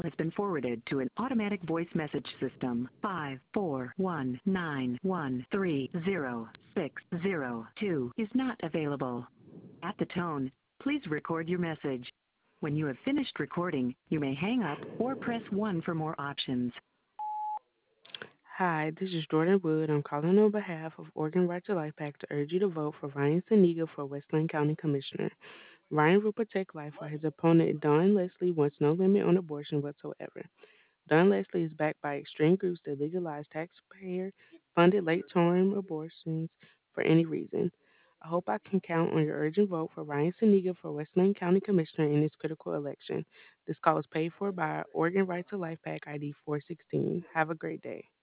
has been forwarded to an automatic voice message system. 54191306002 is not available. At the tone, please record your message. When you have finished recording, you may hang up or press 1 for more options. Hi, this is Jordan Wood. I'm calling on behalf of Oregon Right to Life Pact to urge you to vote for Ryan Saniga for Westland County Commissioner. Ryan will protect life while his opponent, Don Leslie, wants no limit on abortion whatsoever. Don Leslie is backed by extreme groups that legalize taxpayer funded late term abortions for any reason. I hope I can count on your urgent vote for Ryan Saniga for Westland County Commissioner in this critical election. This call is paid for by Oregon Right to Life Pact ID 416. Have a great day.